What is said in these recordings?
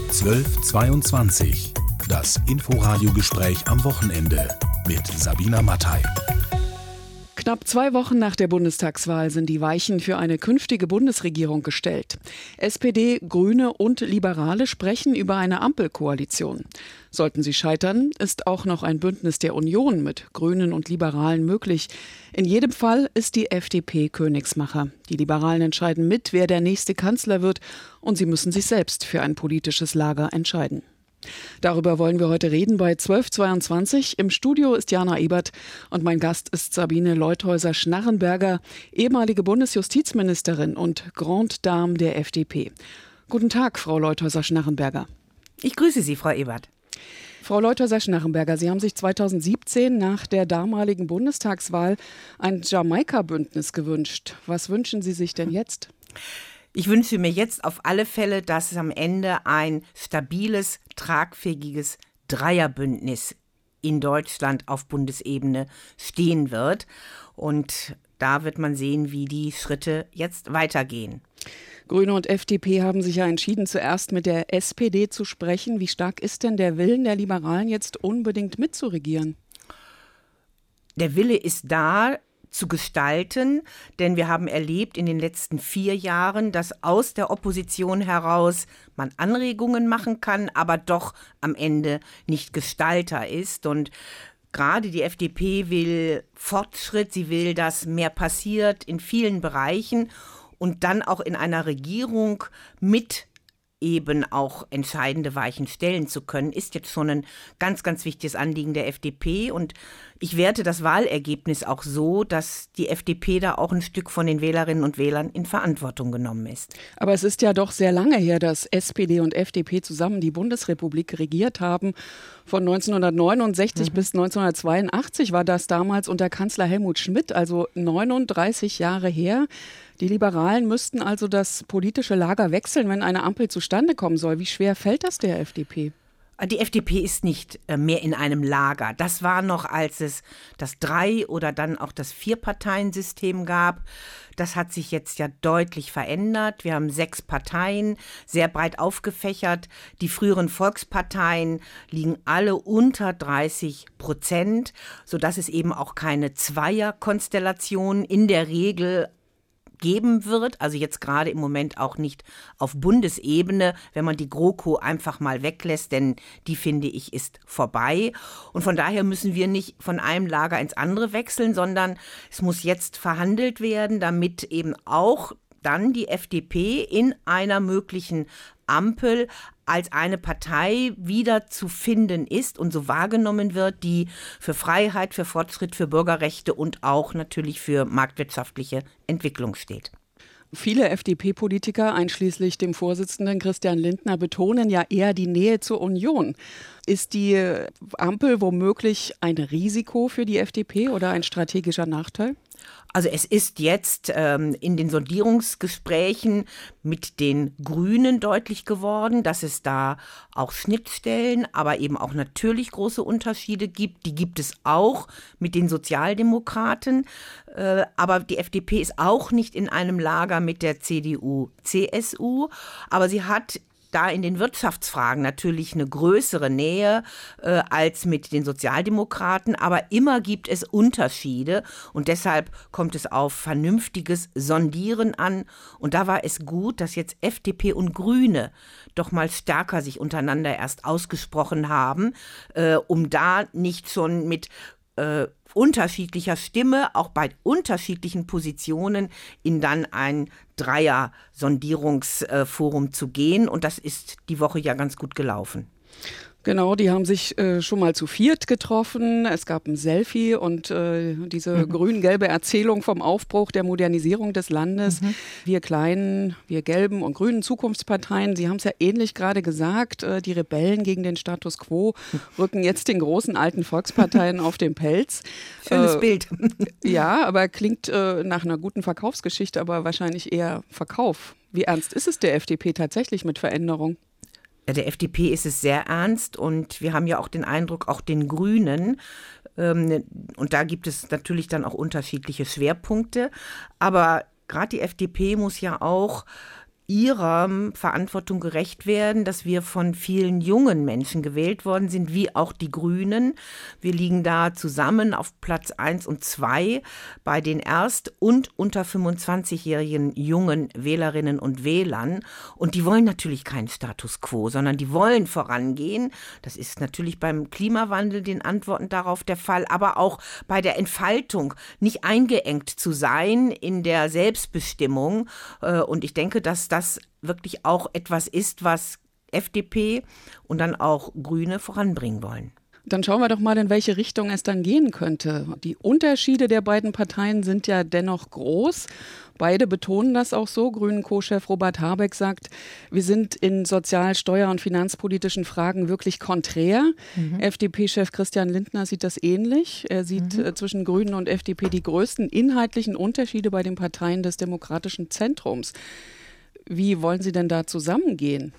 1222. Das Inforadio-Gespräch am Wochenende mit Sabina Mattei. Knapp 2 Wochen nach der Bundestagswahl sind die Weichen für eine künftige Bundesregierung gestellt. SPD, Grüne und Liberale sprechen über eine Ampelkoalition. Sollten sie scheitern, ist auch noch ein Bündnis der Union mit Grünen und Liberalen möglich. In jedem Fall ist die FDP Königsmacher. Die Liberalen entscheiden mit, wer der nächste Kanzler wird, und sie müssen sich selbst für ein politisches Lager entscheiden. Darüber wollen wir heute reden bei 1222. Im Studio ist Jana Ebert und mein Gast ist Sabine Leutheusser-Schnarrenberger, ehemalige Bundesjustizministerin und Grande Dame der FDP. Guten Tag, Frau Leutheusser-Schnarrenberger. Ich grüße Sie, Frau Ebert. Frau Leutheusser-Schnarrenberger, Sie haben sich 2017 nach der damaligen Bundestagswahl ein Jamaika-Bündnis gewünscht. Was wünschen Sie sich denn jetzt? Ich wünsche mir jetzt auf alle Fälle, dass es am Ende ein stabiles, tragfähiges Dreierbündnis in Deutschland auf Bundesebene stehen wird. Und da wird man sehen, wie die Schritte jetzt weitergehen. Grüne und FDP haben sich ja entschieden, zuerst mit der SPD zu sprechen. Wie stark ist denn der Willen der Liberalen, jetzt unbedingt mitzuregieren? Der Wille ist da, zu gestalten, denn wir haben erlebt in den letzten 4 Jahren, dass aus der Opposition heraus man Anregungen machen kann, aber doch am Ende nicht Gestalter ist. Und gerade die FDP will Fortschritt, sie will, dass mehr passiert in vielen Bereichen und dann auch in einer Regierung mit eben auch entscheidende Weichen stellen zu können, ist jetzt schon ein ganz, ganz wichtiges Anliegen der FDP. Und ich werte das Wahlergebnis auch so, dass die FDP da auch ein Stück von den Wählerinnen und Wählern in Verantwortung genommen ist. Aber es ist ja doch sehr lange her, dass SPD und FDP zusammen die Bundesrepublik regiert haben. Von 1969 bis 1982 war das damals unter Kanzler Helmut Schmidt, also 39 Jahre her. Die Liberalen müssten also das politische Lager wechseln, wenn eine Ampel zustande kommen soll. Wie schwer fällt das der FDP? Die FDP ist nicht mehr in einem Lager. Das war noch, als es das 3- oder dann auch das 4-Parteien-System gab. Das hat sich jetzt ja deutlich verändert. Wir haben 6 Parteien, sehr breit aufgefächert. Die früheren Volksparteien liegen alle unter 30%, sodass es eben auch keine Zweierkonstellation in der Regel geben wird, also jetzt gerade im Moment auch nicht auf Bundesebene, wenn man die GroKo einfach mal weglässt, denn die, finde ich, ist vorbei. Und von daher müssen wir nicht von einem Lager ins andere wechseln, sondern es muss jetzt verhandelt werden, damit eben auch dann die FDP in einer möglichen Ampel als eine Partei wieder zu finden ist und so wahrgenommen wird, die für Freiheit, für Fortschritt, für Bürgerrechte und auch natürlich für marktwirtschaftliche Entwicklung steht. Viele FDP-Politiker, einschließlich dem Vorsitzenden Christian Lindner, betonen ja eher die Nähe zur Union. Ist die Ampel womöglich ein Risiko für die FDP oder ein strategischer Nachteil? Also es ist jetzt in den Sondierungsgesprächen mit den Grünen deutlich geworden, dass es da auch Schnittstellen, aber eben auch natürlich große Unterschiede gibt. Die gibt es auch mit den Sozialdemokraten. Aber die FDP ist auch nicht in einem Lager mit der CDU, CSU. Aber sie hat da in den Wirtschaftsfragen natürlich eine größere Nähe als mit den Sozialdemokraten. Aber immer gibt es Unterschiede und deshalb kommt es auf vernünftiges Sondieren an. Und da war es gut, dass jetzt FDP und Grüne doch mal stärker sich untereinander erst ausgesprochen haben, um da nicht schon mit unterschiedlicher Stimme, auch bei unterschiedlichen Positionen, in dann ein Dreier-Sondierungsforum zu gehen. Und das ist die Woche ja ganz gut gelaufen. Genau, die haben sich schon mal zu 4 getroffen. Es gab ein Selfie und diese grün-gelbe Erzählung vom Aufbruch der Modernisierung des Landes. Wir kleinen, wir gelben und grünen Zukunftsparteien, Sie haben es ja ähnlich gerade gesagt, die Rebellen gegen den Status quo rücken jetzt den großen alten Volksparteien auf den Pelz. Schönes Bild. Ja, aber klingt nach einer guten Verkaufsgeschichte, aber wahrscheinlich eher Verkauf. Wie ernst ist es der FDP tatsächlich mit Veränderung? Der FDP ist es sehr ernst und wir haben ja auch den Eindruck, auch den Grünen, und da gibt es natürlich dann auch unterschiedliche Schwerpunkte, aber gerade die FDP muss ja auch ihrer Verantwortung gerecht werden, dass wir von vielen jungen Menschen gewählt worden sind, wie auch die Grünen. Wir liegen da zusammen auf Platz 1 und 2 bei den Erst- und unter 25-jährigen jungen Wählerinnen und Wählern. Und die wollen natürlich keinen Status quo, sondern die wollen vorangehen. Das ist natürlich beim Klimawandel den Antworten darauf der Fall, aber auch bei der Entfaltung, nicht eingeengt zu sein in der Selbstbestimmung. Und ich denke, dass das wirklich auch etwas ist, was FDP und dann auch Grüne voranbringen wollen. Dann schauen wir doch mal, in welche Richtung es dann gehen könnte. Die Unterschiede der beiden Parteien sind ja dennoch groß. Beide betonen das auch so. Grünen-Co-Chef Robert Habeck sagt, wir sind in sozial-, steuer- und finanzpolitischen Fragen wirklich konträr. FDP-Chef Christian Lindner sieht das ähnlich. Er sieht zwischen Grünen und FDP die größten inhaltlichen Unterschiede bei den Parteien des demokratischen Zentrums. Wie wollen Sie denn da zusammengehen?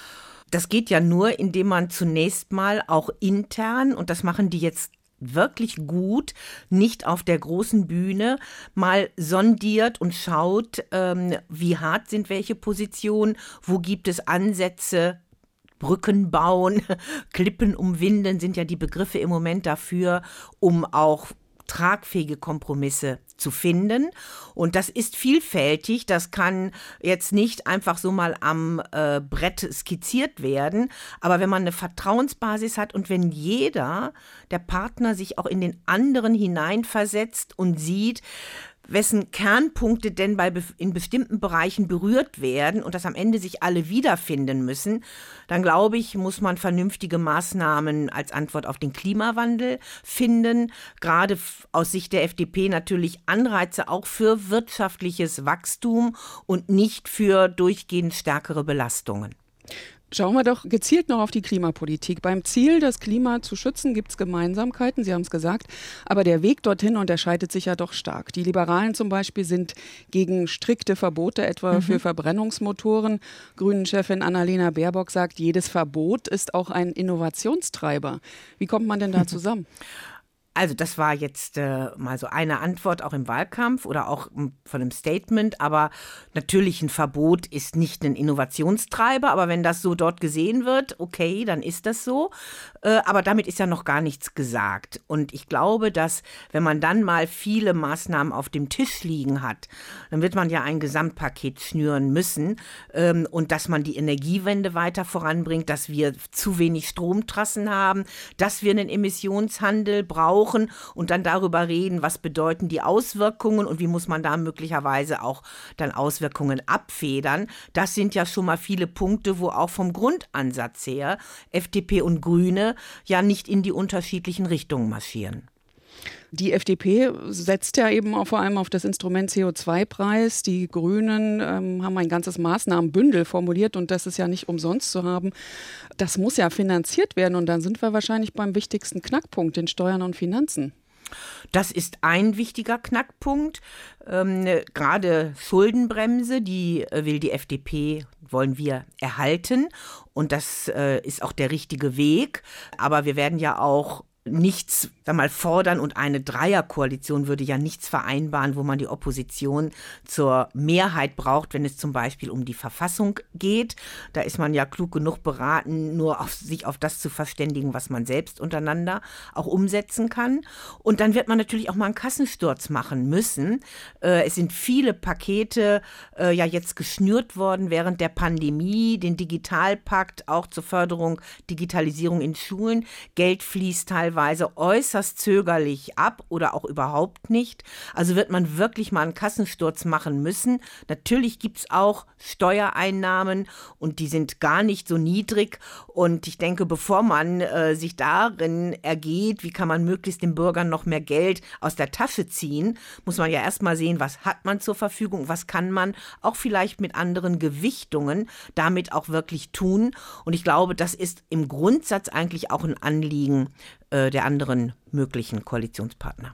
Das geht ja nur, indem man zunächst mal auch intern, und das machen die jetzt wirklich gut, nicht auf der großen Bühne, mal sondiert und schaut, wie hart sind welche Positionen, wo gibt es Ansätze, Brücken bauen, Klippen umwinden sind ja die Begriffe im Moment dafür, um auch tragfähige Kompromisse zu finden. Und das ist vielfältig. Das kann jetzt nicht einfach so mal am Brett skizziert werden. Aber wenn man eine Vertrauensbasis hat und wenn jeder, der Partner, sich auch in den anderen hineinversetzt und sieht, wessen Kernpunkte denn in bestimmten Bereichen berührt werden und dass am Ende sich alle wiederfinden müssen, dann glaube ich, muss man vernünftige Maßnahmen als Antwort auf den Klimawandel finden. Gerade aus Sicht der FDP natürlich Anreize auch für wirtschaftliches Wachstum und nicht für durchgehend stärkere Belastungen. Schauen wir doch gezielt noch auf die Klimapolitik. Beim Ziel, das Klima zu schützen, gibt es Gemeinsamkeiten, Sie haben es gesagt. Aber der Weg dorthin unterscheidet sich ja doch stark. Die Liberalen zum Beispiel sind gegen strikte Verbote, etwa für Verbrennungsmotoren. Grünen-Chefin Annalena Baerbock sagt, jedes Verbot ist auch ein Innovationstreiber. Wie kommt man denn da zusammen? Also das war jetzt mal so eine Antwort auch im Wahlkampf oder auch von einem Statement, aber natürlich ein Verbot ist nicht ein Innovationstreiber, aber wenn das so dort gesehen wird, okay, dann ist das so, aber damit ist ja noch gar nichts gesagt und ich glaube, dass wenn man dann mal viele Maßnahmen auf dem Tisch liegen hat, dann wird man ja ein Gesamtpaket schnüren müssen und dass man die Energiewende weiter voranbringt, dass wir zu wenig Stromtrassen haben, dass wir einen Emissionshandel brauchen und dann darüber reden, was bedeuten die Auswirkungen und wie muss man da möglicherweise auch dann Auswirkungen abfedern. Das sind ja schon mal viele Punkte, wo auch vom Grundansatz her FDP und Grüne ja nicht in die unterschiedlichen Richtungen marschieren. Die FDP setzt ja eben auch vor allem auf das Instrument CO2-Preis. Die Grünen haben ein ganzes Maßnahmenbündel formuliert und das ist ja nicht umsonst zu haben. Das muss ja finanziert werden und dann sind wir wahrscheinlich beim wichtigsten Knackpunkt, den Steuern und Finanzen. Das ist ein wichtiger Knackpunkt. Gerade Schuldenbremse, die will die FDP, wollen wir erhalten. Und das ist auch der richtige Weg. Aber wir werden ja auch nichts fordern und eine Dreierkoalition würde ja nichts vereinbaren, wo man die Opposition zur Mehrheit braucht, wenn es zum Beispiel um die Verfassung geht. Da ist man ja klug genug beraten, sich auf das zu verständigen, was man selbst untereinander auch umsetzen kann. Und dann wird man natürlich auch mal einen Kassensturz machen müssen. Es sind viele Pakete ja jetzt geschnürt worden während der Pandemie, den Digitalpakt auch zur Förderung Digitalisierung in Schulen. Geld fließt teilweise äußerst zögerlich ab oder auch überhaupt nicht. Also wird man wirklich mal einen Kassensturz machen müssen. Natürlich gibt es auch Steuereinnahmen und die sind gar nicht so niedrig. Und ich denke, bevor man sich darin ergeht, wie kann man möglichst den Bürgern noch mehr Geld aus der Tasche ziehen, muss man ja erstmal sehen, was hat man zur Verfügung, was kann man auch vielleicht mit anderen Gewichtungen damit auch wirklich tun. Und ich glaube, das ist im Grundsatz eigentlich auch ein Anliegen der anderen möglichen Koalitionspartner.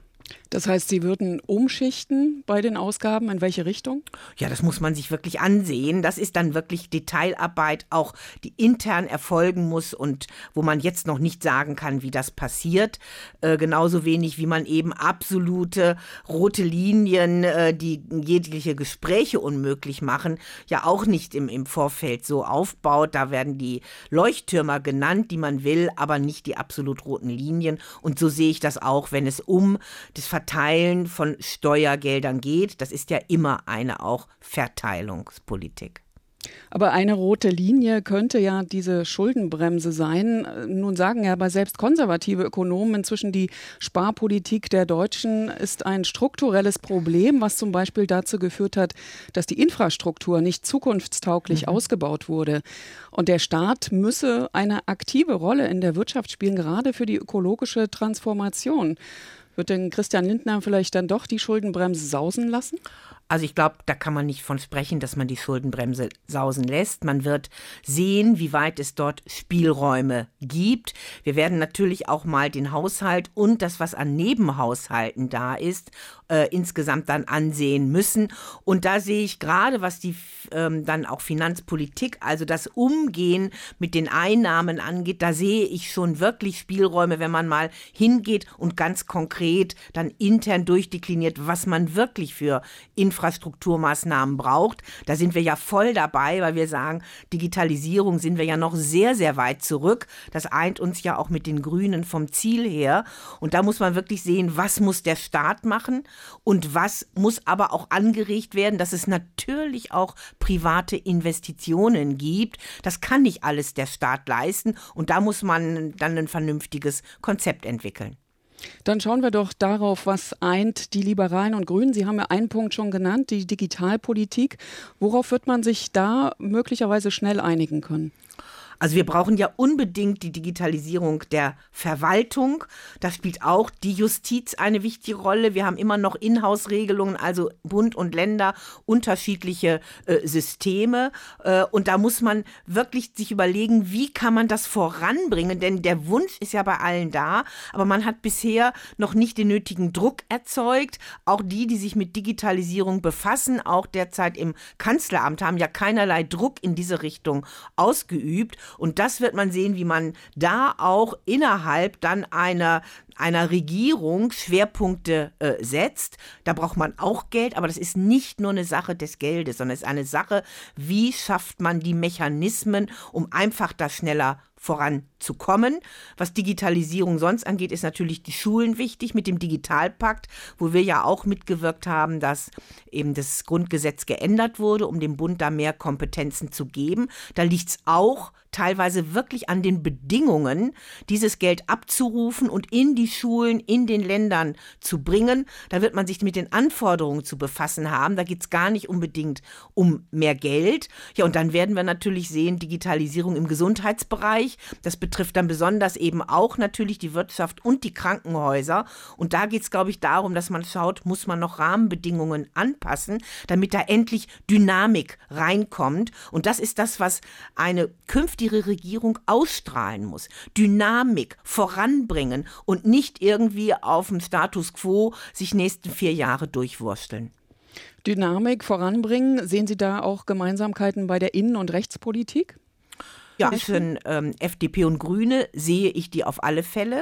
Das heißt, Sie würden umschichten bei den Ausgaben, in welche Richtung? Ja, das muss man sich wirklich ansehen. Das ist dann wirklich Detailarbeit, auch die intern erfolgen muss und wo man jetzt noch nicht sagen kann, wie das passiert. Genauso wenig, wie man eben absolute rote Linien, die jegliche Gespräche unmöglich machen, ja auch nicht im Vorfeld so aufbaut. Da werden die Leuchttürmer genannt, die man will, aber nicht die absolut roten Linien. Und so sehe ich das auch, wenn es um das Verteilen von Steuergeldern geht. Das ist ja immer eine auch Verteilungspolitik. Aber eine rote Linie könnte ja diese Schuldenbremse sein. Nun sagen ja aber selbst konservative Ökonomen inzwischen, die Sparpolitik der Deutschen ist ein strukturelles Problem, was zum Beispiel dazu geführt hat, dass die Infrastruktur nicht zukunftstauglich ausgebaut wurde. Und der Staat müsse eine aktive Rolle in der Wirtschaft spielen, gerade für die ökologische Transformation. Wird denn Christian Lindner vielleicht dann doch die Schuldenbremse sausen lassen? Also ich glaube, da kann man nicht von sprechen, dass man die Schuldenbremse sausen lässt. Man wird sehen, wie weit es dort Spielräume gibt. Wir werden natürlich auch mal den Haushalt und das, was an Nebenhaushalten da ist, insgesamt dann ansehen müssen. Und da sehe ich gerade, was die dann auch Finanzpolitik, also das Umgehen mit den Einnahmen angeht, da sehe ich schon wirklich Spielräume, wenn man mal hingeht und ganz konkret dann intern durchdekliniert, was man wirklich für Infrastrukturmaßnahmen braucht. Da sind wir ja voll dabei, weil wir sagen, Digitalisierung sind wir ja noch sehr, sehr weit zurück. Das eint uns ja auch mit den Grünen vom Ziel her. Und da muss man wirklich sehen, was muss der Staat machen und was muss aber auch angeregt werden, dass es natürlich auch private Investitionen gibt. Das kann nicht alles der Staat leisten und da muss man dann ein vernünftiges Konzept entwickeln. Dann schauen wir doch darauf, was eint die Liberalen und Grünen. Sie haben ja einen Punkt schon genannt, die Digitalpolitik. Worauf wird man sich da möglicherweise schnell einigen können? Also wir brauchen ja unbedingt die Digitalisierung der Verwaltung. Da spielt auch die Justiz eine wichtige Rolle. Wir haben immer noch Inhouse-Regelungen, also Bund und Länder, unterschiedliche Systeme. Und da muss man wirklich sich überlegen, wie kann man das voranbringen? Denn der Wunsch ist ja bei allen da, aber man hat bisher noch nicht den nötigen Druck erzeugt. Auch die sich mit Digitalisierung befassen, auch derzeit im Kanzleramt, haben ja keinerlei Druck in diese Richtung ausgeübt. Und das wird man sehen, wie man da auch innerhalb dann einer Regierung Schwerpunkte setzt. Da braucht man auch Geld, aber das ist nicht nur eine Sache des Geldes, sondern es ist eine Sache, wie schafft man die Mechanismen, um einfach da schneller voranzukommen. Was Digitalisierung sonst angeht, ist natürlich die Schulen wichtig mit dem Digitalpakt, wo wir ja auch mitgewirkt haben, dass eben das Grundgesetz geändert wurde, um dem Bund da mehr Kompetenzen zu geben. Da liegt es auch teilweise wirklich an den Bedingungen, dieses Geld abzurufen und in die Schulen, in den Ländern zu bringen. Da wird man sich mit den Anforderungen zu befassen haben. Da geht es gar nicht unbedingt um mehr Geld. Ja, und dann werden wir natürlich sehen, Digitalisierung im Gesundheitsbereich. Das betrifft dann besonders eben auch natürlich die Wirtschaft und die Krankenhäuser. Und da geht es, glaube ich, darum, dass man schaut, muss man noch Rahmenbedingungen anpassen, damit da endlich Dynamik reinkommt. Und das ist das, was eine künftige Regierung ausstrahlen muss. Dynamik voranbringen und nicht irgendwie auf dem Status quo sich nächsten 4 Jahre durchwursteln. Dynamik voranbringen, sehen Sie da auch Gemeinsamkeiten bei der Innen- und Rechtspolitik? Ja, zwischen FDP und Grüne sehe ich die auf alle Fälle.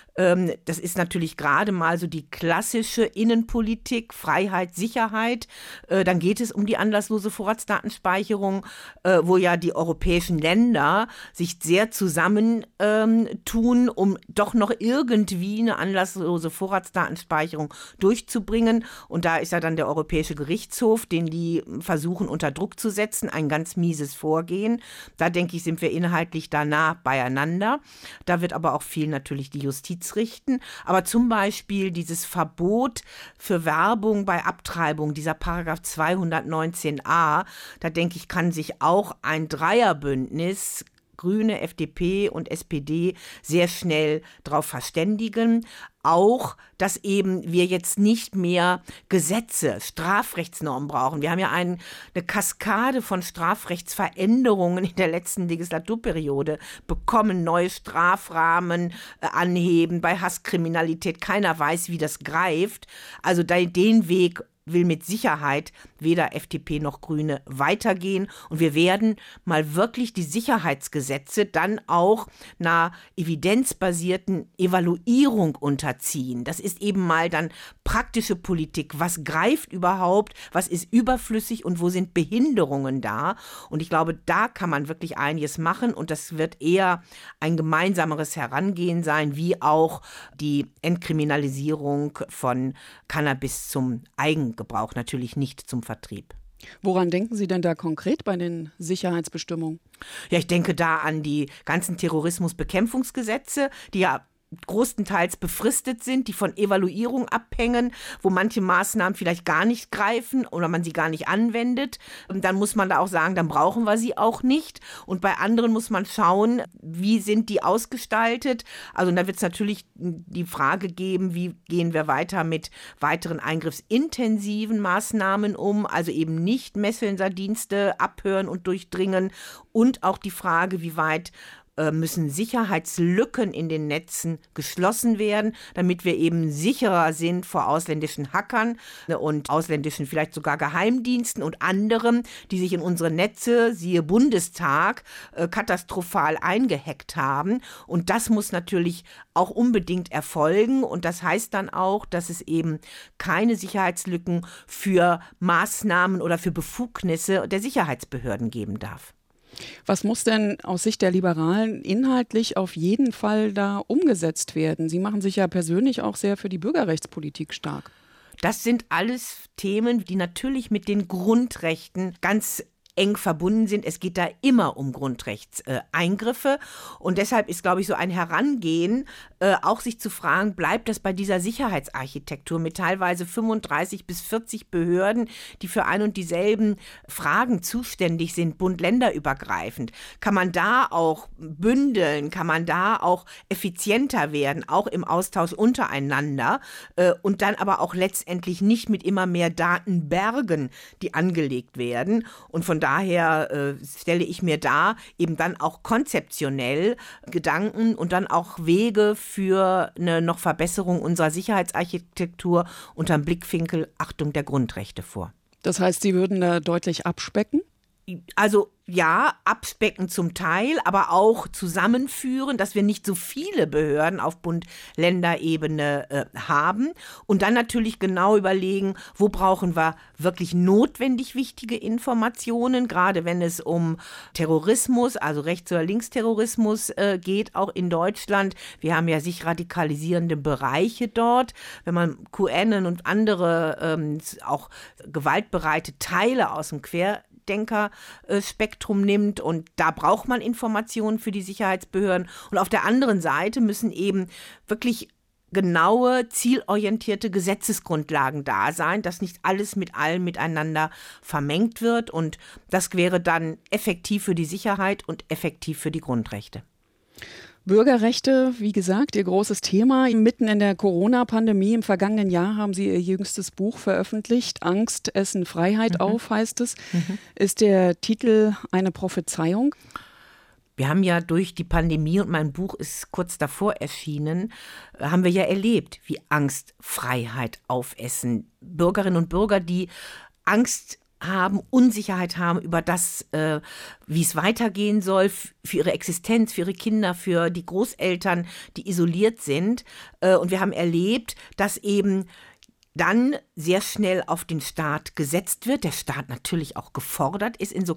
Das ist natürlich gerade mal so die klassische Innenpolitik, Freiheit, Sicherheit. Dann geht es um die anlasslose Vorratsdatenspeicherung, wo ja die europäischen Länder sich sehr zusammentun, um doch noch irgendwie eine anlasslose Vorratsdatenspeicherung durchzubringen. Und da ist ja dann der Europäische Gerichtshof, den die versuchen unter Druck zu setzen, ein ganz mieses Vorgehen. Da denke ich, sind wir inhaltlich da nah beieinander. Da wird aber auch viel natürlich die Justiz richten, aber zum Beispiel dieses Verbot für Werbung bei Abtreibung, dieser Paragraph 219a, da denke ich, kann sich auch ein Dreierbündnis Grüne, FDP und SPD sehr schnell darauf verständigen. Auch, dass eben wir jetzt nicht mehr Gesetze, Strafrechtsnormen brauchen. Wir haben ja eine Kaskade von Strafrechtsveränderungen in der letzten Legislaturperiode bekommen, neue Strafrahmen anheben bei Hasskriminalität. Keiner weiß, wie das greift. Also den Weg will mit Sicherheit weder FDP noch Grüne weitergehen. Und wir werden mal wirklich die Sicherheitsgesetze dann auch einer evidenzbasierten Evaluierung unterziehen. Das ist eben mal dann praktische Politik. Was greift überhaupt? Was ist überflüssig und wo sind Behinderungen da? Und ich glaube, da kann man wirklich einiges machen. Und das wird eher ein gemeinsameres Herangehen sein, wie auch die Entkriminalisierung von Cannabis zum Eigengebrauch, natürlich nicht zum Vertrieb. Woran denken Sie denn da konkret bei den Sicherheitsbestimmungen? Ja, ich denke da an die ganzen Terrorismusbekämpfungsgesetze, die ja großenteils befristet sind, die von Evaluierung abhängen, wo manche Maßnahmen vielleicht gar nicht greifen oder man sie gar nicht anwendet. Dann muss man da auch sagen, dann brauchen wir sie auch nicht. Und bei anderen muss man schauen, wie sind die ausgestaltet. Also da wird es natürlich die Frage geben, wie gehen wir weiter mit weiteren eingriffsintensiven Maßnahmen um, also eben nicht Messengerdienste abhören und durchdringen. Und auch die Frage, wie weit müssen Sicherheitslücken in den Netzen geschlossen werden, damit wir eben sicherer sind vor ausländischen Hackern und ausländischen vielleicht sogar Geheimdiensten und anderem, die sich in unsere Netze, siehe Bundestag, katastrophal eingehackt haben. Und das muss natürlich auch unbedingt erfolgen. Und das heißt dann auch, dass es eben keine Sicherheitslücken für Maßnahmen oder für Befugnisse der Sicherheitsbehörden geben darf. Was muss denn aus Sicht der Liberalen inhaltlich auf jeden Fall da umgesetzt werden? Sie machen sich ja persönlich auch sehr für die Bürgerrechtspolitik stark. Das sind alles Themen, die natürlich mit den Grundrechten ganz eng verbunden sind. Es geht da immer um Grundrechtseingriffe. Und deshalb ist, glaube ich, so ein Herangehen, auch sich zu fragen, bleibt das bei dieser Sicherheitsarchitektur mit teilweise 35 bis 40 Behörden, die für ein und dieselben Fragen zuständig sind, bund-länderübergreifend. Kann man da auch bündeln? Kann man da auch effizienter werden, auch im Austausch untereinander? Und dann aber auch letztendlich nicht mit immer mehr Datenbergen, die angelegt werden. Und von daher stelle ich mir da eben dann auch konzeptionell Gedanken und dann auch Wege für eine noch Verbesserung unserer Sicherheitsarchitektur unter dem Blickwinkel Achtung der Grundrechte vor. Das heißt, Sie würden da deutlich abspecken? Also ja, abspecken zum Teil, aber auch zusammenführen, dass wir nicht so viele Behörden auf Bund-Länder-Ebene haben und dann natürlich genau überlegen, wo brauchen wir wirklich notwendig wichtige Informationen, gerade wenn es um Terrorismus, also Rechts- oder Linksterrorismus geht, auch in Deutschland. Wir haben ja sich radikalisierende Bereiche dort. Wenn man QAnon und andere auch gewaltbereite Teile aus dem Querdenkerspektrum nimmt und da braucht man Informationen für die Sicherheitsbehörden. Und auf der anderen Seite müssen eben wirklich genaue, zielorientierte Gesetzesgrundlagen da sein, dass nicht alles mit allem miteinander vermengt wird. Und das wäre dann effektiv für die Sicherheit und effektiv für die Grundrechte. Bürgerrechte, wie gesagt, Ihr großes Thema. Mitten in der Corona-Pandemie im vergangenen Jahr haben Sie Ihr jüngstes Buch veröffentlicht. Angst, Essen, Freiheit auf, heißt es. Ist der Titel eine Prophezeiung? Wir haben ja durch die Pandemie, und mein Buch ist kurz davor erschienen, haben wir ja erlebt, wie Angst, Freiheit aufessen. Bürgerinnen und Bürger, die Angst haben, Unsicherheit haben über das, wie es weitergehen soll, für ihre Existenz, für ihre Kinder, für die Großeltern, die isoliert sind. Und wir haben erlebt, dass eben dann sehr schnell auf den Staat gesetzt wird, der Staat natürlich auch gefordert ist in so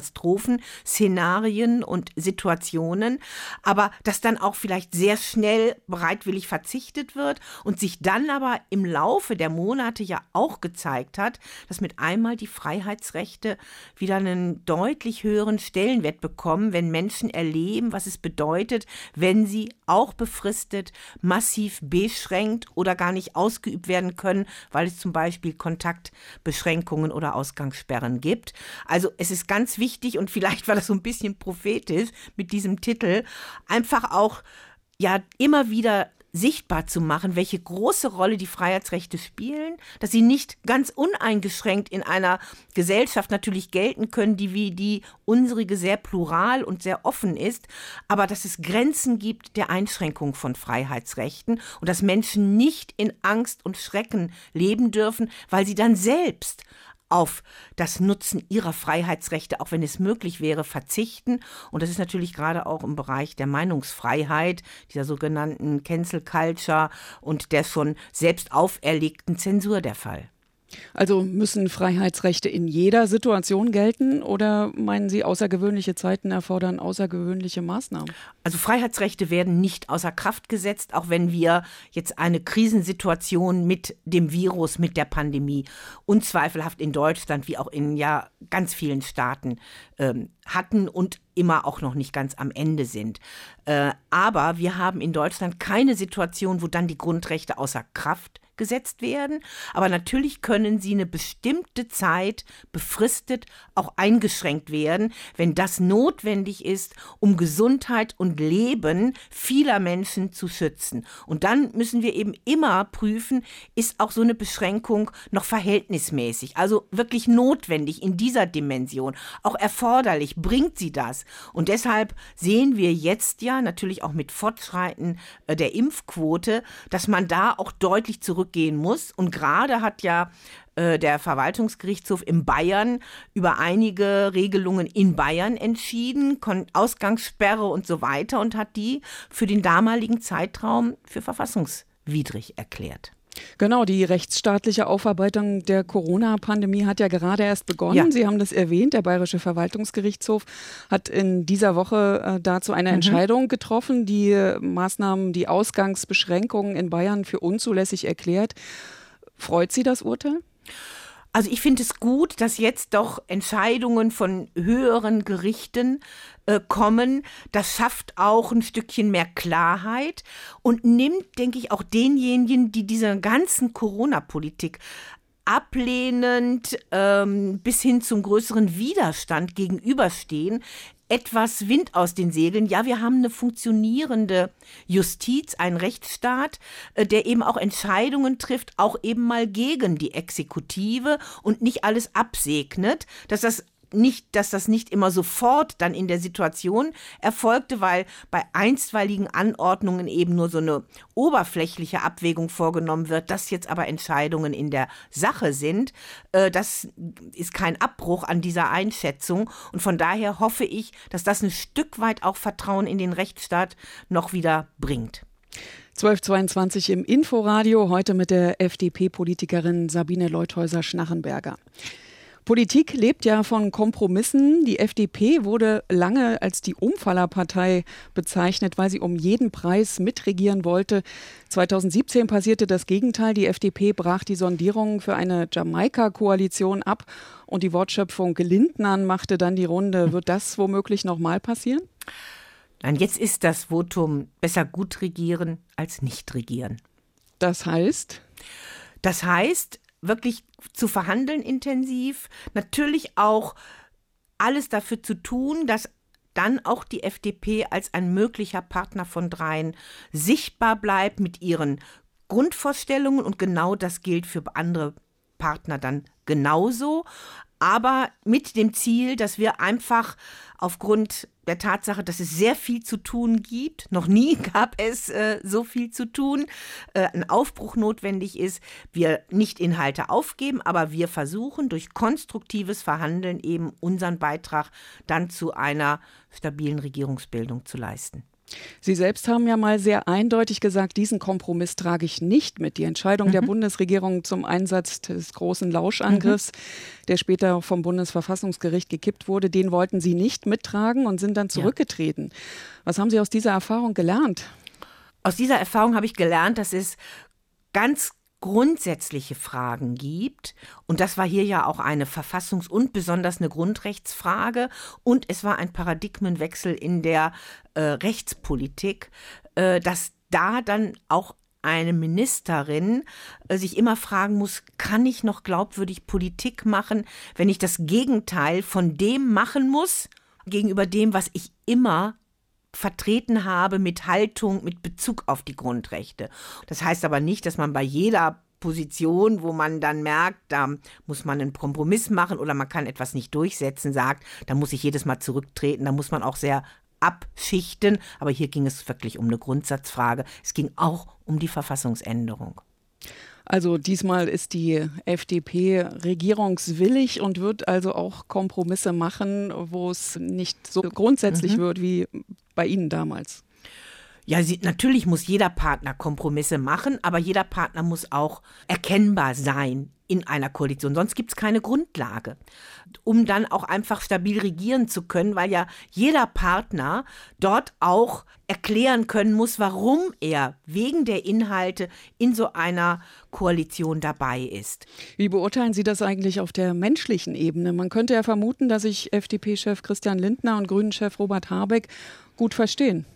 Katastrophenszenarien und Situationen, aber dass dann auch vielleicht sehr schnell bereitwillig verzichtet wird und sich dann aber im Laufe der Monate ja auch gezeigt hat, dass mit einmal die Freiheitsrechte wieder einen deutlich höheren Stellenwert bekommen, wenn Menschen erleben, was es bedeutet, wenn sie auch befristet, massiv beschränkt oder gar nicht ausgeübt werden können, weil es zum Beispiel Kontaktbeschränkungen oder Ausgangssperren gibt. Also es ist ganz wichtig, und vielleicht war das so ein bisschen prophetisch mit diesem Titel, einfach auch immer wieder sichtbar zu machen, welche große Rolle die Freiheitsrechte spielen, dass sie nicht ganz uneingeschränkt in einer Gesellschaft natürlich gelten können, die wie die unsere sehr plural und sehr offen ist, aber dass es Grenzen gibt der Einschränkung von Freiheitsrechten und dass Menschen nicht in Angst und Schrecken leben dürfen, weil sie dann selbst auf das Nutzen ihrer Freiheitsrechte, auch wenn es möglich wäre, verzichten. Und das ist natürlich gerade auch im Bereich der Meinungsfreiheit, dieser sogenannten Cancel Culture und der schon selbst auferlegten Zensur der Fall. Also müssen Freiheitsrechte in jeder Situation gelten oder meinen Sie, außergewöhnliche Zeiten erfordern außergewöhnliche Maßnahmen? Also Freiheitsrechte werden nicht außer Kraft gesetzt, auch wenn wir jetzt eine Krisensituation mit dem Virus, mit der Pandemie unzweifelhaft in Deutschland wie auch in ganz vielen Staaten hatten und immer auch noch nicht ganz am Ende sind. Aber wir haben in Deutschland keine Situation, wo dann die Grundrechte außer Kraft gesetzt werden. Aber natürlich können sie eine bestimmte Zeit befristet auch eingeschränkt werden, wenn das notwendig ist, um Gesundheit und Leben vieler Menschen zu schützen. Und dann müssen wir eben immer prüfen, ist auch so eine Beschränkung noch verhältnismäßig, also wirklich notwendig in dieser Dimension, auch erforderlich, bringt sie das? Und deshalb sehen wir jetzt natürlich auch mit Fortschreiten der Impfquote, dass man da auch deutlich zurückgehen muss. Und gerade hat der Verwaltungsgerichtshof in Bayern über einige Regelungen in Bayern entschieden, Ausgangssperre und so weiter, und hat die für den damaligen Zeitraum für verfassungswidrig erklärt. Genau, die rechtsstaatliche Aufarbeitung der Corona-Pandemie hat ja gerade erst begonnen. Ja. Sie haben das erwähnt, der Bayerische Verwaltungsgerichtshof hat in dieser Woche dazu eine Entscheidung getroffen, die Maßnahmen, die Ausgangsbeschränkungen in Bayern für unzulässig erklärt. Freut Sie das Urteil? Also ich finde es gut, dass jetzt doch Entscheidungen von höheren Gerichten kommen. Das schafft auch ein Stückchen mehr Klarheit und nimmt, denke ich, auch denjenigen, die dieser ganzen Corona-Politik ablehnend bis hin zum größeren Widerstand gegenüberstehen, etwas Wind aus den Segeln. Ja, wir haben eine funktionierende Justiz, einen Rechtsstaat, der eben auch Entscheidungen trifft, auch eben mal gegen die Exekutive und nicht alles absegnet, dass das nicht immer sofort dann in der Situation erfolgte, weil bei einstweiligen Anordnungen eben nur so eine oberflächliche Abwägung vorgenommen wird, dass jetzt aber Entscheidungen in der Sache sind. Das ist kein Abbruch an dieser Einschätzung und von daher hoffe ich, dass das ein Stück weit auch Vertrauen in den Rechtsstaat noch wieder bringt. 12:22 im Inforadio, heute mit der FDP-Politikerin Sabine Leutheusser-Schnarrenberger. Politik lebt ja von Kompromissen. Die FDP wurde lange als die Umfallerpartei bezeichnet, weil sie um jeden Preis mitregieren wollte. 2017 passierte das Gegenteil. Die FDP brach die Sondierungen für eine Jamaika-Koalition ab und die Wortschöpfung Lindnern machte dann die Runde. Wird das womöglich nochmal passieren? Nein, jetzt ist das Votum besser gut regieren als nicht regieren. Das heißt? Das heißt, wirklich zu verhandeln intensiv, natürlich auch alles dafür zu tun, dass dann auch die FDP als ein möglicher Partner von dreien sichtbar bleibt mit ihren Grundvorstellungen und genau das gilt für andere Partner dann genauso, aber mit dem Ziel, dass wir einfach aufgrund der Tatsache, dass es sehr viel zu tun gibt, noch nie gab es so viel zu tun, ein Aufbruch notwendig ist, wir nicht Inhalte aufgeben, aber wir versuchen durch konstruktives Verhandeln eben unseren Beitrag dann zu einer stabilen Regierungsbildung zu leisten. Sie selbst haben ja mal sehr eindeutig gesagt, diesen Kompromiss trage ich nicht mit. Die Entscheidung der Bundesregierung zum Einsatz des großen Lauschangriffs, der später vom Bundesverfassungsgericht gekippt wurde, den wollten Sie nicht mittragen und sind dann zurückgetreten. Ja. Was haben Sie aus dieser Erfahrung gelernt? Aus dieser Erfahrung habe ich gelernt, dass es ganz grundsätzliche Fragen gibt. Und das war hier ja auch eine Verfassungs- und besonders eine Grundrechtsfrage. Und es war ein Paradigmenwechsel in der Rechtspolitik, dass da dann auch eine Ministerin sich immer fragen muss, kann ich noch glaubwürdig Politik machen, wenn ich das Gegenteil von dem machen muss, gegenüber dem, was ich immer vertreten habe mit Haltung, mit Bezug auf die Grundrechte. Das heißt aber nicht, dass man bei jeder Position, wo man dann merkt, da muss man einen Kompromiss machen oder man kann etwas nicht durchsetzen, sagt, da muss ich jedes Mal zurücktreten, da muss man auch sehr abschichten. Aber hier ging es wirklich um eine Grundsatzfrage. Es ging auch um die Verfassungsänderung. Also diesmal ist die FDP regierungswillig und wird also auch Kompromisse machen, wo es nicht so grundsätzlich wird wie bei Ihnen damals. Ja, natürlich muss jeder Partner Kompromisse machen, aber jeder Partner muss auch erkennbar sein in einer Koalition. Sonst gibt es keine Grundlage, um dann auch einfach stabil regieren zu können, weil ja jeder Partner dort auch erklären können muss, warum er wegen der Inhalte in so einer Koalition dabei ist. Wie beurteilen Sie das eigentlich auf der menschlichen Ebene? Man könnte ja vermuten, dass sich FDP-Chef Christian Lindner und Grünen-Chef Robert Habeck gut verstehen.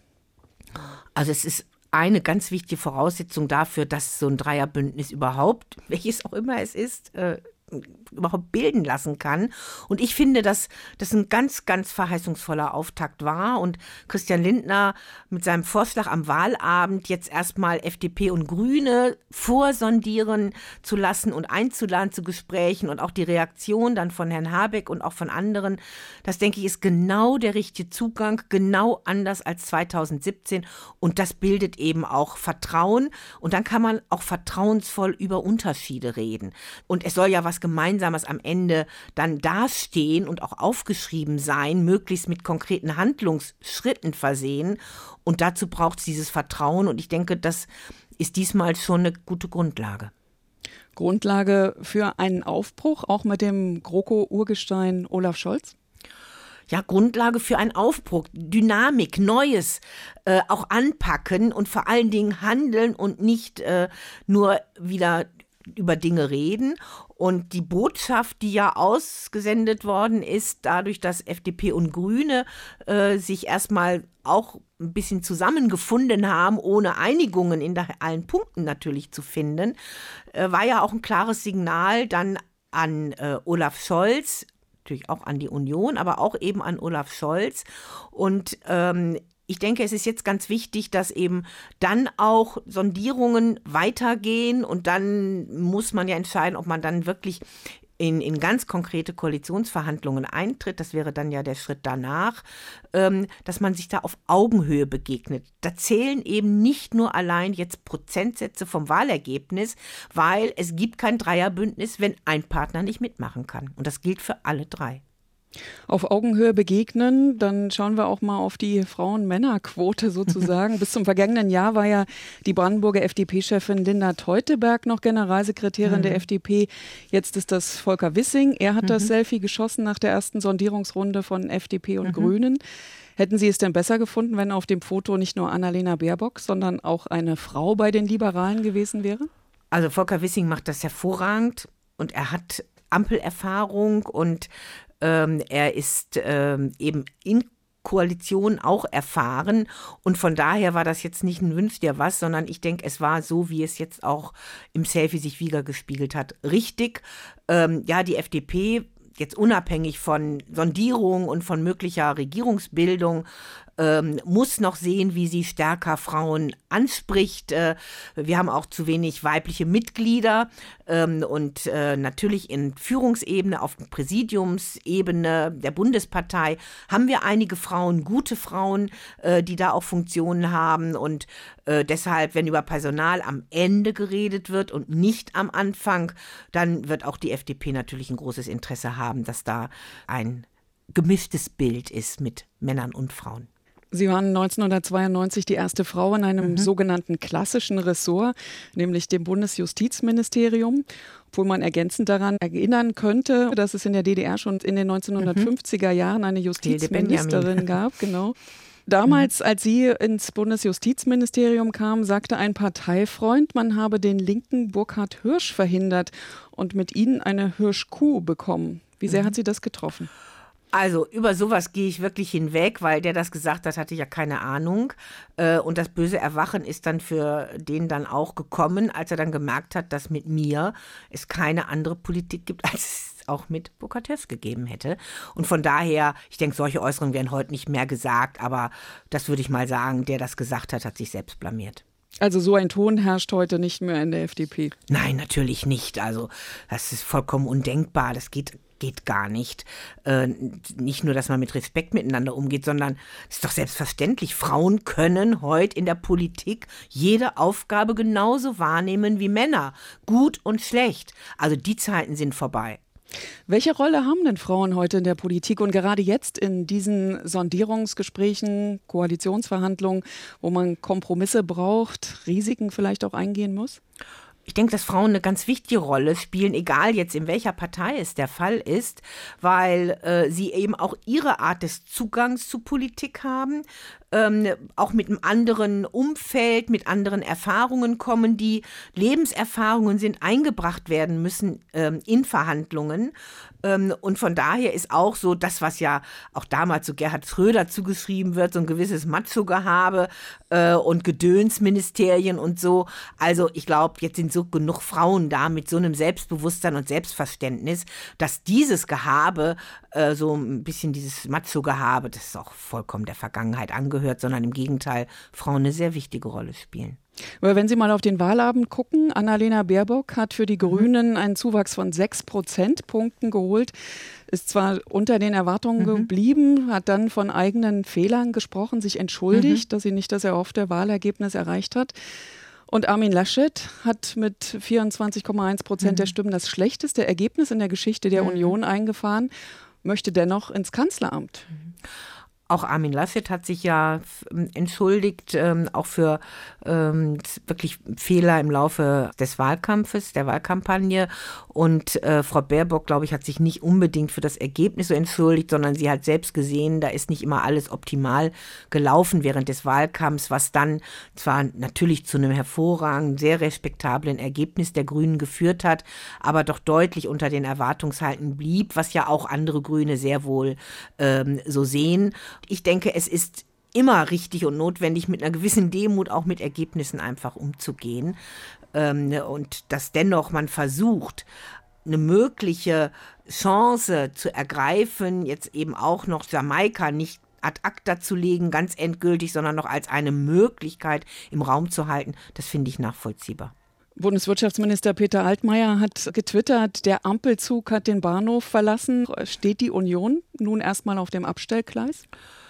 Also es ist eine ganz wichtige Voraussetzung dafür, dass so ein Dreierbündnis überhaupt, welches auch immer es ist, überhaupt bilden lassen kann. Und ich finde, dass das ein ganz, ganz verheißungsvoller Auftakt war. Und Christian Lindner mit seinem Vorschlag am Wahlabend jetzt erstmal FDP und Grüne vorsondieren zu lassen und einzuladen zu Gesprächen und auch die Reaktion dann von Herrn Habeck und auch von anderen, das denke ich, ist genau der richtige Zugang, genau anders als 2017. Und das bildet eben auch Vertrauen. Und dann kann man auch vertrauensvoll über Unterschiede reden. Und es soll ja was Gemeinsames am Ende dann dastehen und auch aufgeschrieben sein, möglichst mit konkreten Handlungsschritten versehen. Und dazu braucht es dieses Vertrauen. Und ich denke, das ist diesmal schon eine gute Grundlage. Grundlage für einen Aufbruch, auch mit dem GroKo-Urgestein Olaf Scholz? Ja, Grundlage für einen Aufbruch, Dynamik, Neues, auch anpacken und vor allen Dingen handeln und nicht nur wieder über Dinge reden. Und die Botschaft, die ja ausgesendet worden ist, dadurch, dass FDP und Grüne sich erstmal auch ein bisschen zusammengefunden haben, ohne Einigungen in allen Punkten natürlich zu finden, war ja auch ein klares Signal dann an Olaf Scholz, natürlich auch an die Union, aber auch eben an Olaf Scholz. Und ich denke, es ist jetzt ganz wichtig, dass eben dann auch Sondierungen weitergehen und dann muss man ja entscheiden, ob man dann wirklich in ganz konkrete Koalitionsverhandlungen eintritt. Das wäre dann ja der Schritt danach, dass man sich da auf Augenhöhe begegnet. Da zählen eben nicht nur allein jetzt Prozentsätze vom Wahlergebnis, weil es gibt kein Dreierbündnis, wenn ein Partner nicht mitmachen kann. Und das gilt für alle drei. Auf Augenhöhe begegnen, dann schauen wir auch mal auf die Frauen-Männer-Quote sozusagen. Bis zum vergangenen Jahr war ja die Brandenburger FDP-Chefin Linda Teuteberg noch Generalsekretärin der FDP. Jetzt ist das Volker Wissing. Er hat das Selfie geschossen nach der ersten Sondierungsrunde von FDP und Grünen. Hätten Sie es denn besser gefunden, wenn auf dem Foto nicht nur Annalena Baerbock, sondern auch eine Frau bei den Liberalen gewesen wäre? Also Volker Wissing macht das hervorragend und er hat Ampelerfahrung und er ist eben in Koalition auch erfahren und von daher war das jetzt nicht ein Wünsch dir was, sondern ich denke, es war so, wie es jetzt auch im Selfie sich wiedergespiegelt hat, richtig. Ja, die FDP jetzt unabhängig von Sondierung und von möglicher Regierungsbildung muss noch sehen, wie sie stärker Frauen anspricht. Wir haben auch zu wenig weibliche Mitglieder und natürlich in Führungsebene, auf Präsidiumsebene der Bundespartei haben wir einige Frauen, gute Frauen, die da auch Funktionen haben und deshalb, wenn über Personal am Ende geredet wird und nicht am Anfang, dann wird auch die FDP natürlich ein großes Interesse haben, dass da ein gemischtes Bild ist mit Männern und Frauen. Sie waren 1992 die erste Frau in einem sogenannten klassischen Ressort, nämlich dem Bundesjustizministerium, obwohl man ergänzend daran erinnern könnte, dass es in der DDR schon in den 1950er Jahren eine Justizministerin gab. Genau. Damals, als sie ins Bundesjustizministerium kam, sagte ein Parteifreund, man habe den linken Burkhard Hirsch verhindert und mit ihnen eine Hirschkuh bekommen. Wie sehr hat sie das getroffen? Also über sowas gehe ich wirklich hinweg, weil der das gesagt hat, hatte ich ja keine Ahnung. Und das böse Erwachen ist dann für den dann auch gekommen, als er dann gemerkt hat, dass mit mir es keine andere Politik gibt, als es auch mit Bokatev gegeben hätte. Und von daher, ich denke, solche Äußerungen werden heute nicht mehr gesagt, aber das würde ich mal sagen, der das gesagt hat, hat sich selbst blamiert. Also so ein Ton herrscht heute nicht mehr in der FDP? Nein, natürlich nicht. Also das ist vollkommen undenkbar. Das geht gar nicht. Nicht nur, dass man mit Respekt miteinander umgeht, sondern es ist doch selbstverständlich. Frauen können heute in der Politik jede Aufgabe genauso wahrnehmen wie Männer. Gut und schlecht. Also die Zeiten sind vorbei. Welche Rolle haben denn Frauen heute in der Politik und gerade jetzt in diesen Sondierungsgesprächen, Koalitionsverhandlungen, wo man Kompromisse braucht, Risiken vielleicht auch eingehen muss? Ich denke, dass Frauen eine ganz wichtige Rolle spielen, egal jetzt in welcher Partei es der Fall ist, weil sie eben auch ihre Art des Zugangs zu Politik haben, auch mit einem anderen Umfeld, mit anderen Erfahrungen kommen, die Lebenserfahrungen sind, eingebracht werden müssen in Verhandlungen. Und von daher ist auch so das, was ja auch damals so Gerhard Schröder zugeschrieben wird, so ein gewisses Macho-Gehabe und Gedönsministerien und so. Also ich glaube, jetzt sind so genug Frauen da mit so einem Selbstbewusstsein und Selbstverständnis, dass dieses Gehabe, so ein bisschen dieses Macho-Gehabe, das ist auch vollkommen der Vergangenheit angehört, sondern im Gegenteil, Frauen eine sehr wichtige Rolle spielen. Aber wenn Sie mal auf den Wahlabend gucken, Annalena Baerbock hat für die Grünen einen Zuwachs von 6 Prozentpunkten geholt, ist zwar unter den Erwartungen geblieben, hat dann von eigenen Fehlern gesprochen, sich entschuldigt, dass sie nicht das erhoffte Wahlergebnis erreicht hat. Und Armin Laschet hat mit 24,1% der Stimmen das schlechteste Ergebnis in der Geschichte der Union eingefahren, möchte dennoch ins Kanzleramt. Auch Armin Laschet hat sich ja entschuldigt, auch für wirklich Fehler im Laufe des Wahlkampfes, der Wahlkampagne. Und Frau Baerbock, glaube ich, hat sich nicht unbedingt für das Ergebnis so entschuldigt, sondern sie hat selbst gesehen, da ist nicht immer alles optimal gelaufen während des Wahlkampfs, was dann zwar natürlich zu einem hervorragenden, sehr respektablen Ergebnis der Grünen geführt hat, aber doch deutlich unter den Erwartungshalten blieb, was ja auch andere Grüne sehr wohl so sehen. Ich denke, es ist immer richtig und notwendig, mit einer gewissen Demut auch mit Ergebnissen einfach umzugehen. Und dass dennoch man versucht, eine mögliche Chance zu ergreifen, jetzt eben auch noch Jamaika nicht ad acta zu legen, ganz endgültig, sondern noch als eine Möglichkeit im Raum zu halten, das finde ich nachvollziehbar. Bundeswirtschaftsminister Peter Altmaier hat getwittert, der Ampelzug hat den Bahnhof verlassen. Steht die Union nun erstmal auf dem Abstellgleis?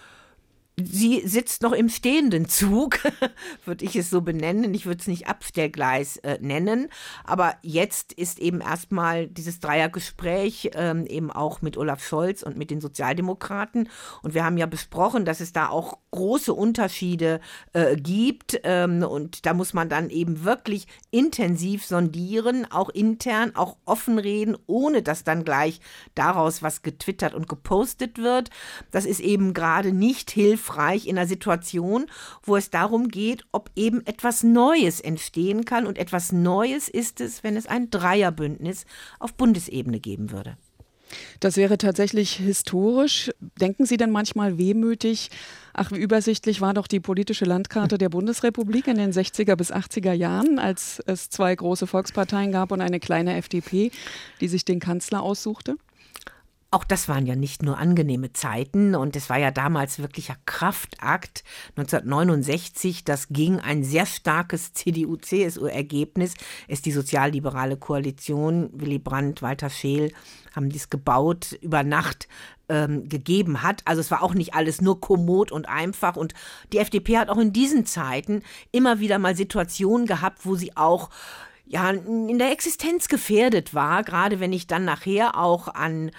Sie sitzt noch im stehenden Zug, würde ich es so benennen. Ich würde es nicht Abstellgleis nennen. Aber jetzt ist eben erstmal dieses Dreiergespräch eben auch mit Olaf Scholz und mit den Sozialdemokraten. Und wir haben ja besprochen, dass es da auch große Unterschiede gibt. Und da muss man dann eben wirklich intensiv sondieren, auch intern, auch offen reden, ohne dass dann gleich daraus was getwittert und gepostet wird. Das ist eben gerade nicht hilfreich in einer Situation, wo es darum geht, ob eben etwas Neues entstehen kann. Und etwas Neues ist es, wenn es ein Dreierbündnis auf Bundesebene geben würde. Das wäre tatsächlich historisch. Denken Sie denn manchmal wehmütig, ach, wie übersichtlich war doch die politische Landkarte der Bundesrepublik in den 60er bis 80er Jahren, als es zwei große Volksparteien gab und eine kleine FDP, die sich den Kanzler aussuchte? Auch das waren ja nicht nur angenehme Zeiten und es war ja damals wirklicher Kraftakt. 1969, das ging ein sehr starkes CDU-CSU-Ergebnis, ist die sozialliberale Koalition, Willy Brandt, Walter Scheel haben dies gebaut, über Nacht gegeben hat. Also es war auch nicht alles nur kommod und einfach und die FDP hat auch in diesen Zeiten immer wieder mal Situationen gehabt, wo sie auch ja in der Existenz gefährdet war, gerade wenn ich dann nachher auch an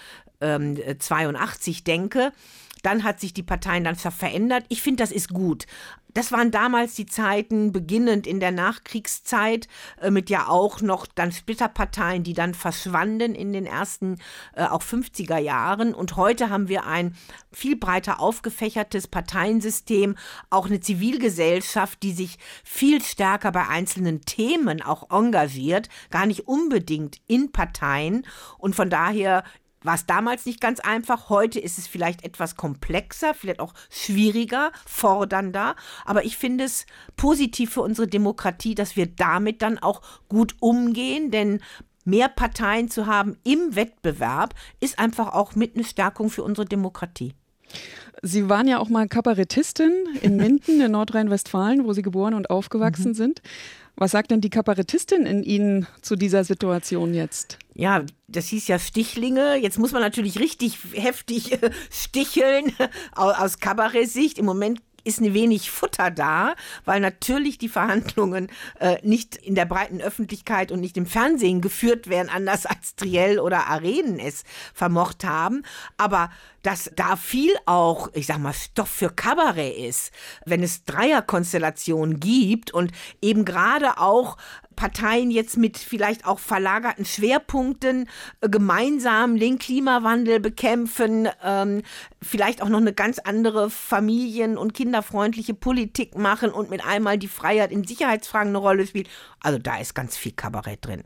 82 denke, dann hat sich die Parteien dann verändert. Ich finde, das ist gut. Das waren damals die Zeiten, beginnend in der Nachkriegszeit, mit ja auch noch dann Splitterparteien, die dann verschwanden in den ersten, auch 50er Jahren. Und heute haben wir ein viel breiter aufgefächertes Parteiensystem, auch eine Zivilgesellschaft, die sich viel stärker bei einzelnen Themen auch engagiert, gar nicht unbedingt in Parteien. Und von daher war es damals nicht ganz einfach. Heute ist es vielleicht etwas komplexer, vielleicht auch schwieriger, fordernder. Aber ich finde es positiv für unsere Demokratie, dass wir damit dann auch gut umgehen. Denn mehr Parteien zu haben im Wettbewerb ist einfach auch mit eine Stärkung für unsere Demokratie. Sie waren ja auch mal Kabarettistin in Minden in Nordrhein-Westfalen, wo Sie geboren und aufgewachsen sind. Was sagt denn die Kabarettistin in Ihnen zu dieser Situation jetzt? Ja, das hieß ja Stichlinge. Jetzt muss man natürlich richtig heftig sticheln aus Kabarettsicht. Im Moment ist ein wenig Futter da, weil natürlich die Verhandlungen nicht in der breiten Öffentlichkeit und nicht im Fernsehen geführt werden, anders als Triell oder Arenen es vermocht haben. Aber dass da viel auch, ich sag mal, Stoff für Kabarett ist, wenn es Dreierkonstellationen gibt und eben gerade auch Parteien jetzt mit vielleicht auch verlagerten Schwerpunkten gemeinsam den Klimawandel bekämpfen, vielleicht auch noch eine ganz andere familien- und kinderfreundliche Politik machen und mit einmal die Freiheit in Sicherheitsfragen eine Rolle spielt. Also da ist ganz viel Kabarett drin.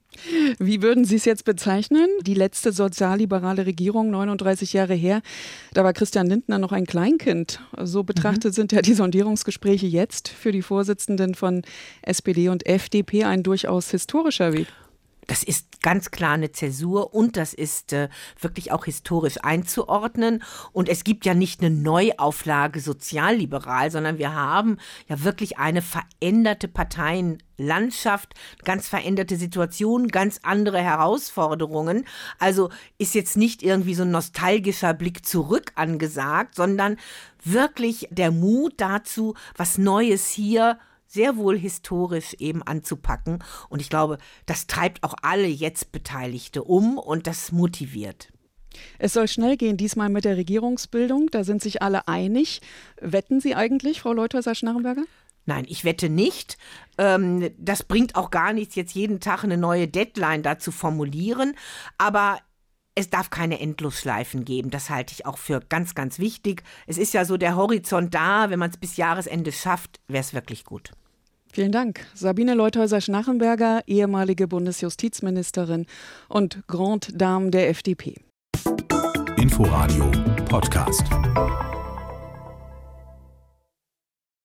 Wie würden Sie es jetzt bezeichnen? Die letzte sozialliberale Regierung, 39 Jahre her, da war Christian Lindner noch ein Kleinkind. So betrachtet sind ja die Sondierungsgespräche jetzt für die Vorsitzenden von SPD und FDP ein durchaus historischer Weg. Das ist ganz klar eine Zäsur und das ist wirklich auch historisch einzuordnen. Und es gibt ja nicht eine Neuauflage sozialliberal, sondern wir haben ja wirklich eine veränderte Parteienlandschaft, ganz veränderte Situationen, ganz andere Herausforderungen. Also ist jetzt nicht irgendwie so ein nostalgischer Blick zurück angesagt, sondern wirklich der Mut dazu, was Neues hier sehr wohl historisch eben anzupacken. Und ich glaube, das treibt auch alle jetzt Beteiligte um und das motiviert. Es soll schnell gehen, diesmal mit der Regierungsbildung. Da sind sich alle einig. Wetten Sie eigentlich, Frau Leutheusser-Schnarrenberger? Nein, ich wette nicht. Das bringt auch gar nichts, jetzt jeden Tag eine neue Deadline da zu formulieren. Aber es darf keine Endlosschleifen geben. Das halte ich auch für ganz, ganz wichtig. Es ist ja so der Horizont da. Wenn man es bis Jahresende schafft, wäre es wirklich gut. Vielen Dank. Sabine Leutheusser-Schnarrenberger, ehemalige Bundesjustizministerin und Grande Dame der FDP. Inforadio Podcast.